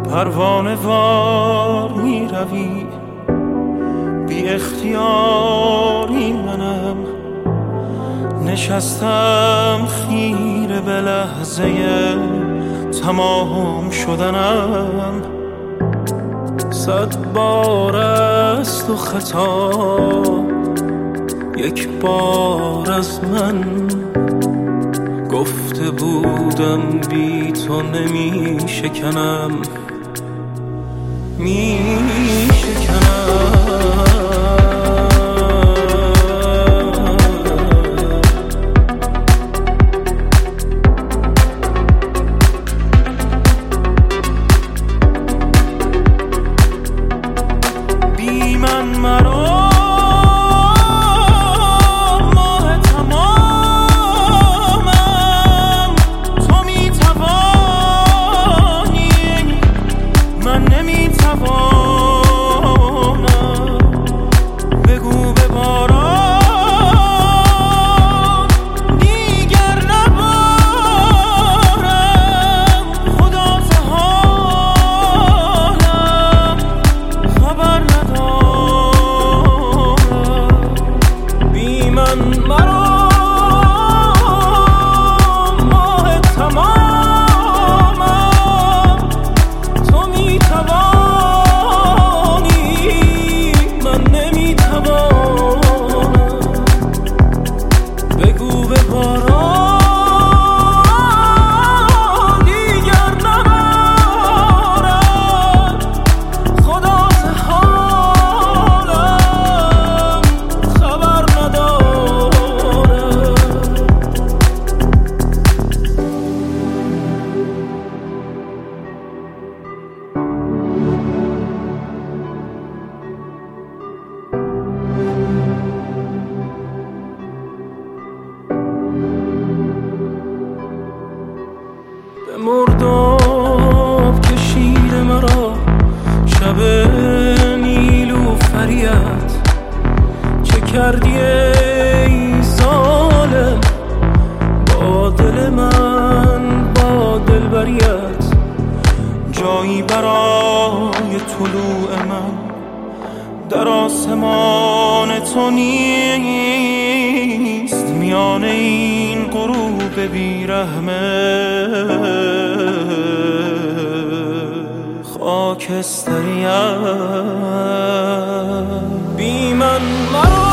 پروانه وار می روی، بی اختیاری منم نشستم خیره به لحظه تمام شدنم. 100 بار است و خطا، 1 بار از من. گفته بودم بی تو نمی شکنم، می شکنم. بی من مرا مرداب کشید مرا شب نیلوفریت. چه کردی ای ظالم با دل من، با دلبریت؟ جایی برای طلوع من در آسمان تو نیست، میان این غروب بیرحمه خاکستریت. بی من مرا